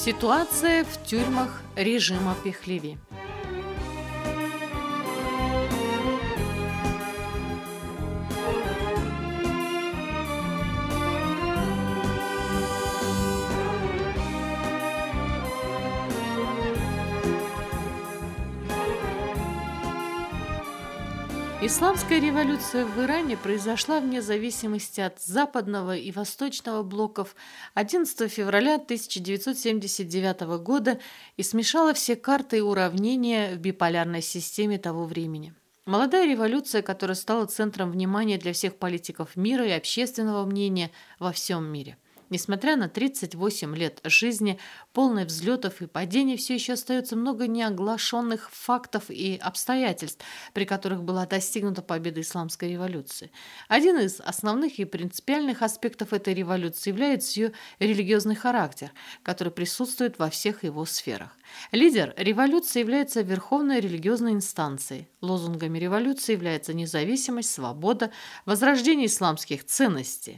Ситуация в тюрьмах режима Пехлеви. Исламская революция в Иране произошла вне зависимости от западного и восточного блоков 11 февраля 1979 года и смешала все карты и уравнения в биполярной системе того времени. Молодая революция, которая стала центром внимания для всех политиков мира и общественного мнения во всем мире. Несмотря на 38 лет жизни, полной взлетов и падений, все еще остается много неоглашенных фактов и обстоятельств, при которых была достигнута победа исламской революции. Один из основных и принципиальных аспектов этой революции является ее религиозный характер, который присутствует во всех его сферах. Лидер революции является верховной религиозной инстанцией. Лозунгами революции являются независимость, свобода, возрождение исламских ценностей.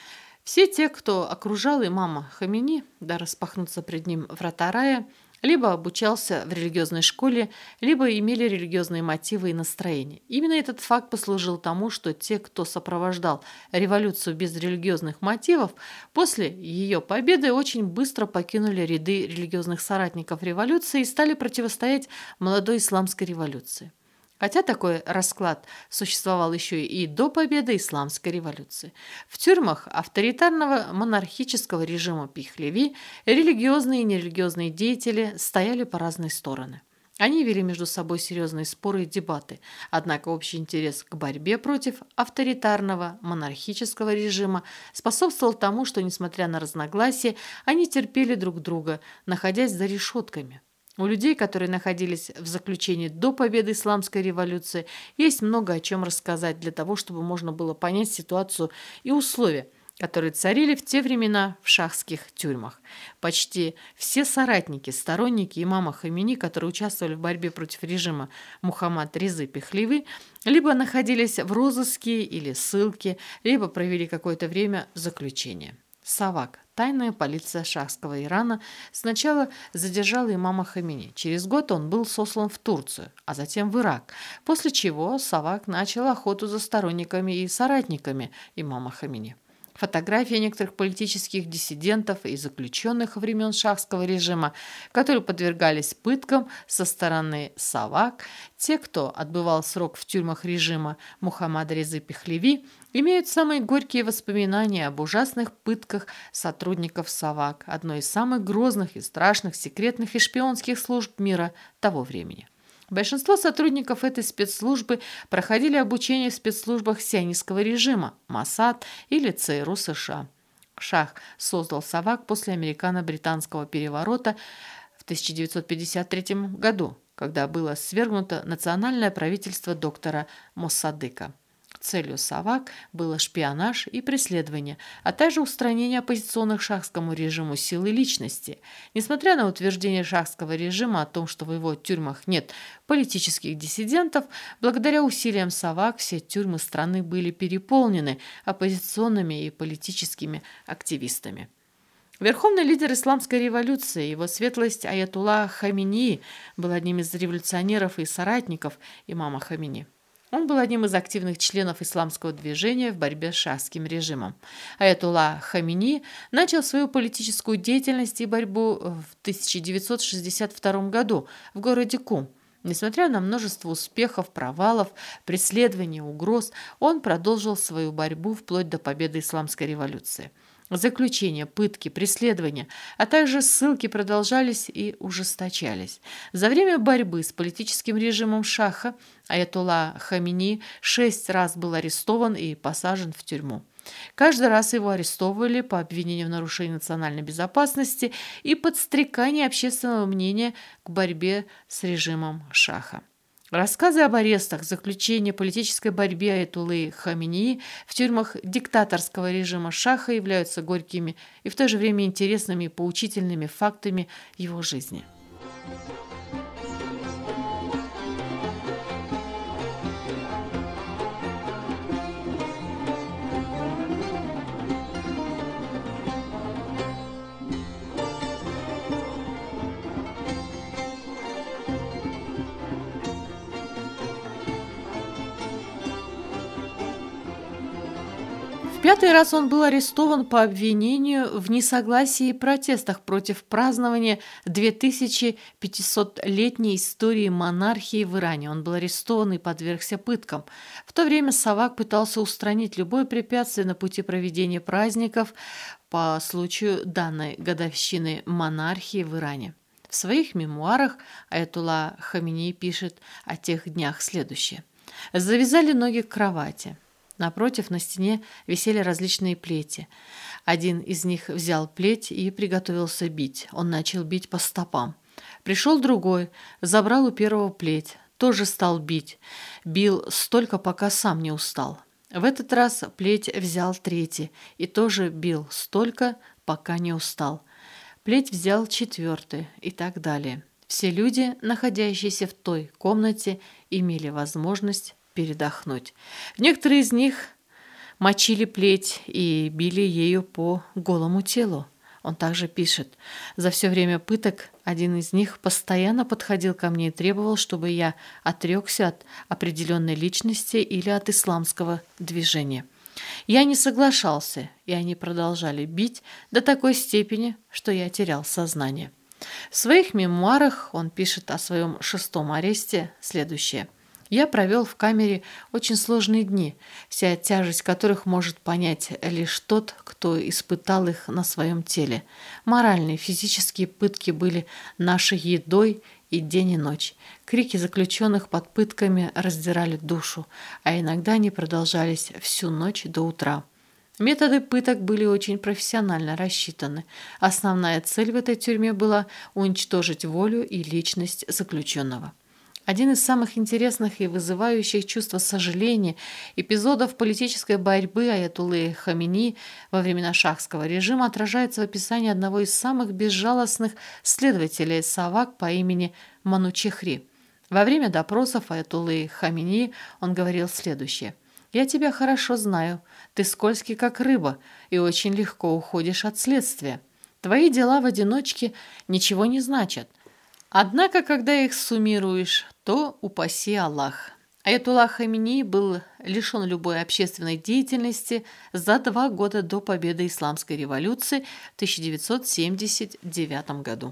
Все те, кто окружал имама Хамини, да распахнутся пред ним врата рая, либо обучался в религиозной школе, либо имели религиозные мотивы и настроения. Именно этот факт послужил тому, что те, кто сопровождал революцию без религиозных мотивов, после ее победы очень быстро покинули ряды религиозных соратников революции и стали противостоять молодой исламской революции. Хотя такой расклад существовал еще и до победы исламской революции. В тюрьмах авторитарного монархического режима Пехлеви религиозные и нерелигиозные деятели стояли по разные стороны. Они вели между собой серьезные споры и дебаты, однако общий интерес к борьбе против авторитарного монархического режима способствовал тому, что, несмотря на разногласия, они терпели друг друга, находясь за решетками. У людей, которые находились в заключении до победы исламской революции, есть много о чем рассказать для того, чтобы можно было понять ситуацию и условия, которые царили в те времена в шахских тюрьмах. Почти все соратники, сторонники имама Хамини, которые участвовали в борьбе против режима Мухаммада Резы Пехлеви, либо находились в розыске или ссылке, либо провели какое-то время в заключении. Савак, тайная полиция шахского Ирана, сначала задержала имама Хамини. Через год он был сослан в Турцию, а затем в Ирак, после чего Савак начал охоту за сторонниками и соратниками имама Хамини. Фотографии некоторых политических диссидентов и заключенных времен шахского режима, которые подвергались пыткам со стороны Савак, те, кто отбывал срок в тюрьмах режима Мухаммада Резы Пехлеви, имеют самые горькие воспоминания об ужасных пытках сотрудников Савак, одной из самых грозных и страшных секретных и шпионских служб мира того времени. Большинство сотрудников этой спецслужбы проходили обучение в спецслужбах сионистского режима, Моссад или ЦРУ США. Шах создал Савак после американо-британского переворота в 1953 году, когда было свергнуто национальное правительство доктора Моссадыка. Целью Савак было шпионаж и преследование, а также устранение оппозиционных шахскому режиму сил и личности. Несмотря на утверждение шахского режима о том, что в его тюрьмах нет политических диссидентов, благодаря усилиям Савак все тюрьмы страны были переполнены оппозиционными и политическими активистами. Верховный лидер исламской революции, его светлость Аятулла Хамини, был одним из революционеров и соратников имама Хамини. Он был одним из активных членов исламского движения в борьбе с шахским режимом. Аятулла Хамини начал свою политическую деятельность и борьбу в 1962 году в городе Кум. Несмотря на множество успехов, провалов, преследований, угроз, он продолжил свою борьбу вплоть до победы исламской революции. Заключения, пытки, преследования, а также ссылки продолжались и ужесточались. За время борьбы с политическим режимом Шаха Аятулла Хамини 6 раз был арестован и посажен в тюрьму. Каждый раз его арестовывали по обвинению в нарушении национальной безопасности и подстрекании общественного мнения к борьбе с режимом Шаха. Рассказы об арестах, заключении, политической борьбе Аятуллы Хамини в тюрьмах диктаторского режима Шаха являются горькими и в то же время интересными и поучительными фактами его жизни. 5-й раз он был арестован по обвинению в несогласии и протестах против празднования 2500-летней истории монархии в Иране. Он был арестован и подвергся пыткам. В то время Савак пытался устранить любое препятствие на пути проведения праздников по случаю данной годовщины монархии в Иране. В своих мемуарах аятолла Хаминеи пишет о тех днях следующее. «Завязали ноги к кровати. Напротив на стене висели различные плети. Один из них взял плеть и приготовился бить. Он начал бить по стопам. Пришел другой, забрал у первого плеть, тоже стал бить. Бил столько, пока сам не устал. В этот раз плеть взял третий и тоже бил столько, пока не устал. Плеть взял четвертый и так далее. Все люди, находящиеся в той комнате, имели возможность передохнуть. Некоторые из них мочили плеть и били ею по голому телу. Он также пишет: «За все время пыток один из них постоянно подходил ко мне и требовал, чтобы я отрекся от определенной личности или от исламского движения. Я не соглашался, и они продолжали бить до такой степени, что я терял сознание». В своих мемуарах он пишет о своем 6-м аресте следующее. «Я провел в камере очень сложные дни, вся тяжесть которых может понять лишь тот, кто испытал их на своем теле. Моральные, физические пытки были нашей едой и день и ночь. Крики заключенных под пытками раздирали душу, а иногда они продолжались всю ночь до утра. Методы пыток были очень профессионально рассчитаны. Основная цель в этой тюрьме была уничтожить волю и личность заключенного». Один из самых интересных и вызывающих чувство сожаления эпизодов политической борьбы аятоллы Хаминеи во времена шахского режима отражается в описании одного из самых безжалостных следователей Савак по имени Манучехри. Во время допросов аятоллы Хаминеи он говорил следующее. «Я тебя хорошо знаю. Ты скользкий, как рыба, и очень легко уходишь от следствия. Твои дела в одиночке ничего не значат. Однако, когда их суммируешь, то упаси Аллах». Аятолла Хаминеи был лишен любой общественной деятельности за 2 года до победы Исламской революции в 1979 году.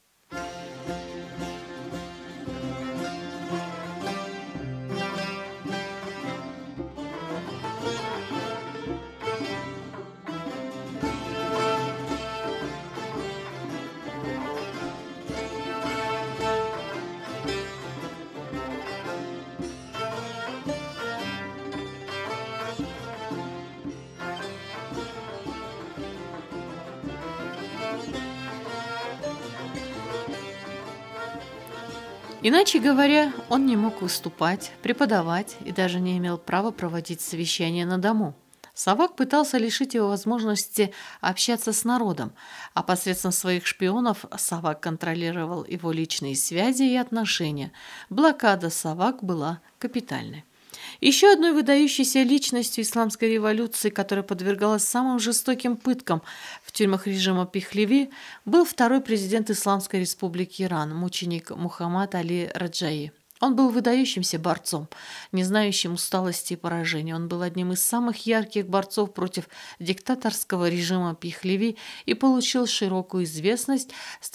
Иначе говоря, он не мог выступать, преподавать и даже не имел права проводить совещания на дому. Савак пытался лишить его возможности общаться с народом, а посредством своих шпионов Савак контролировал его личные связи и отношения. Блокада Савак была капитальной. Еще одной выдающейся личностью исламской революции, которая подвергалась самым жестоким пыткам в тюрьмах режима Пехлеви, был второй президент Исламской республики Иран, мученик Мухаммад Али Раджаи. Он был выдающимся борцом, не знающим усталости и поражения. Он был одним из самых ярких борцов против диктаторского режима Пехлеви и получил широкую известность с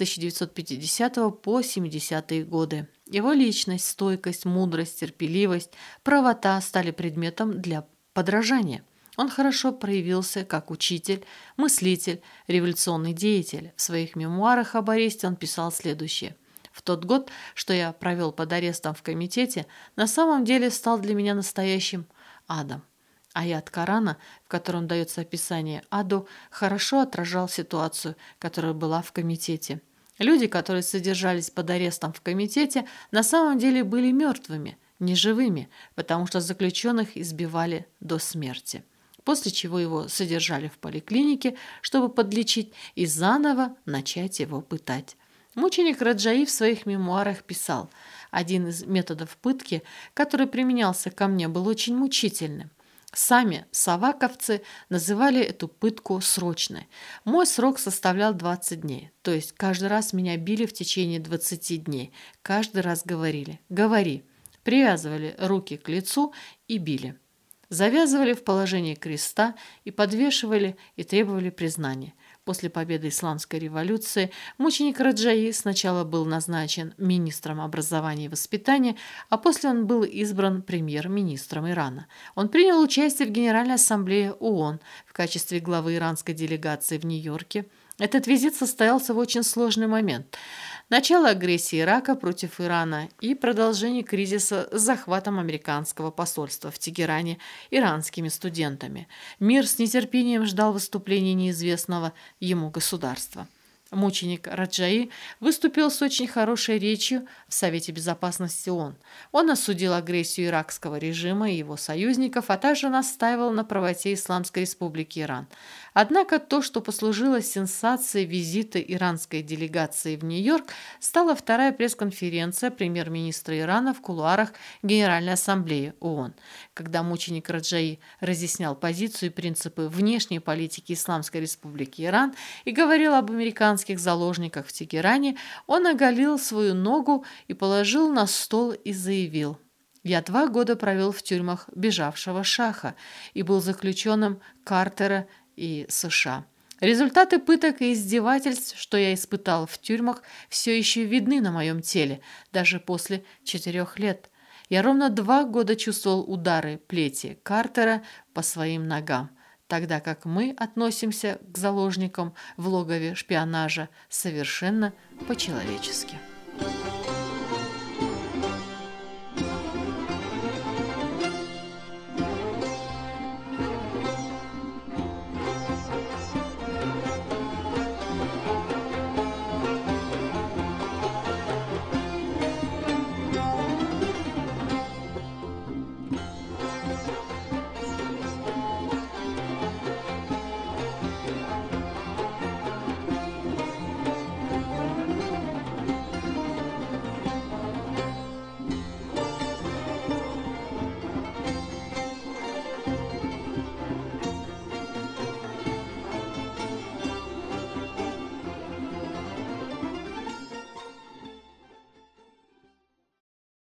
1950 по 70-е годы. Его личность, стойкость, мудрость, терпеливость, правота стали предметом для подражания. Он хорошо проявился как учитель, мыслитель, революционный деятель. В своих мемуарах об аресте он писал следующее. «В тот год, что я провел под арестом в комитете, на самом деле стал для меня настоящим адом». Аят Корана, в котором дается описание аду, хорошо отражал ситуацию, которая была в комитете. Люди, которые содержались под арестом в комитете, на самом деле были мертвыми, неживыми, потому что заключенных избивали до смерти. После чего его содержали в поликлинике, чтобы подлечить и заново начать его пытать. Мученик Раджаи в своих мемуарах писал: «Один из методов пытки, который применялся ко мне, был очень мучительным. Сами саваковцы называли эту пытку срочной. Мой срок составлял 20 дней, то есть каждый раз меня били в течение 20 дней. Каждый раз говорили: «Говори». Привязывали руки к лицу и били. завязывали в положении креста и подвешивали и требовали признания. После победы Исламской революции мученик Раджаи сначала был назначен министром образования и воспитания, а после он был избран премьер-министром Ирана. Он принял участие в Генеральной ассамблее ООН в качестве главы иранской делегации в Нью-Йорке. Этот визит состоялся в очень сложный момент. Начало агрессии Ирака против Ирана и продолжение кризиса с захватом американского посольства в Тегеране иранскими студентами. Мир с нетерпением ждал выступления неизвестного ему государства. Мученик Раджаи выступил с очень хорошей речью в Совете Безопасности ООН. Он осудил агрессию иракского режима и его союзников, а также настаивал на правоте Исламской Республики Иран. Однако то, что послужило сенсацией визита иранской делегации в Нью-Йорк, стала вторая пресс-конференция премьер-министра Ирана в кулуарах Генеральной ассамблеи ООН. Когда мученик Раджаи разъяснял позицию и принципы внешней политики Исламской Республики Иран и говорил об американских заложниках в Тегеране, он оголил свою ногу и положил на стол и заявил: «Я 2 года провел в тюрьмах бежавшего шаха и был заключенным Картера и США. Результаты пыток и издевательств, что я испытал в тюрьмах, все еще видны на моем теле, даже после 4 лет. Я ровно 2 года чувствовал удары плети Картера по своим ногам, тогда как мы относимся к заложникам в логове шпионажа совершенно по-человечески».